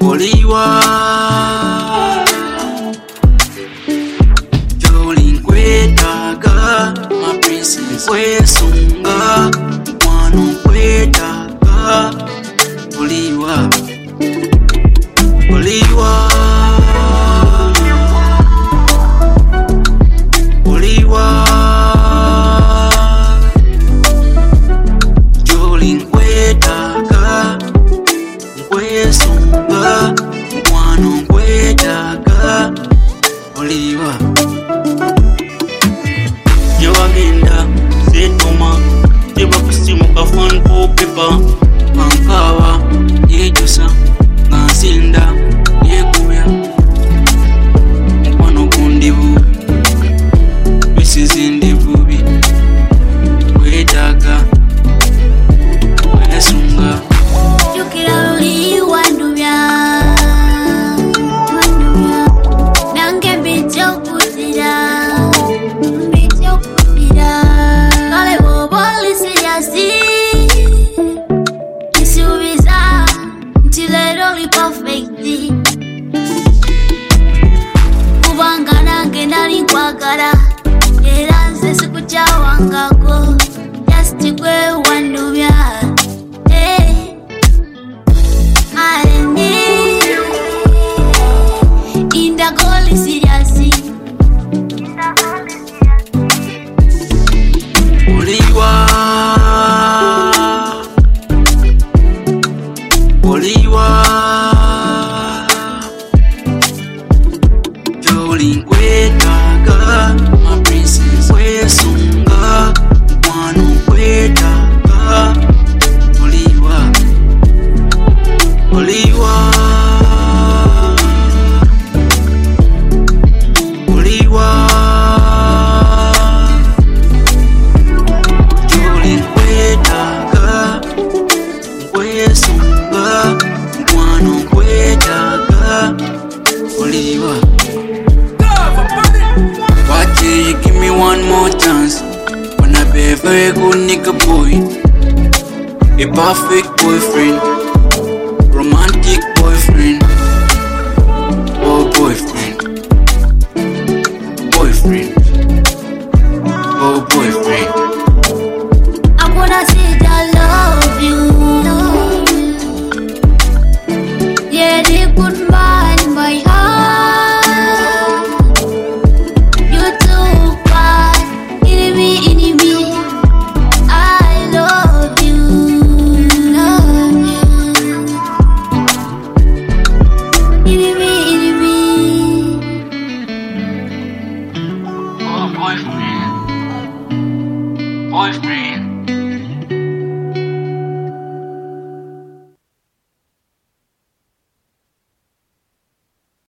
Oliwa Jolin kwetaga my princess kwesunga mwanu kwetaga Oliwa Oliwa Oliwa Jolin kwetaga kwesunga mwanu kwetaga Oliwa Yewagenda setoma Teba kusimu kafan po pepa Mankawa yejusa Ngasinda yekuya Mkwano kundivu Misizi ndivubi Kwetaga Kwesunga Yukira Oliwa ndumya Nange mbicho kutira Kale boboli siyasi Isubiza Ntilero li perfecti Kubanga nange nali kwagala Era nze sikukyawangako Just kwe wandumya Indagoli siyasi Oliwa Oliwa Jolin kwetaga my princess kwesunga mwanu kwetaga Oliwa Oliwa Oliwa Jolin kwetaga kwesunga mwanu kwetaga Oliwa Watch you give me one more chance Wanna be a very good nigga boy A perfect boyfriend Romantic boyfriend Oh boyfriend Boyfriend Oh boyfriend I wanna say I love you Yeah, the good man, my heart You too bad Enemy I love you Enemy Oh boyfriend Boyfriend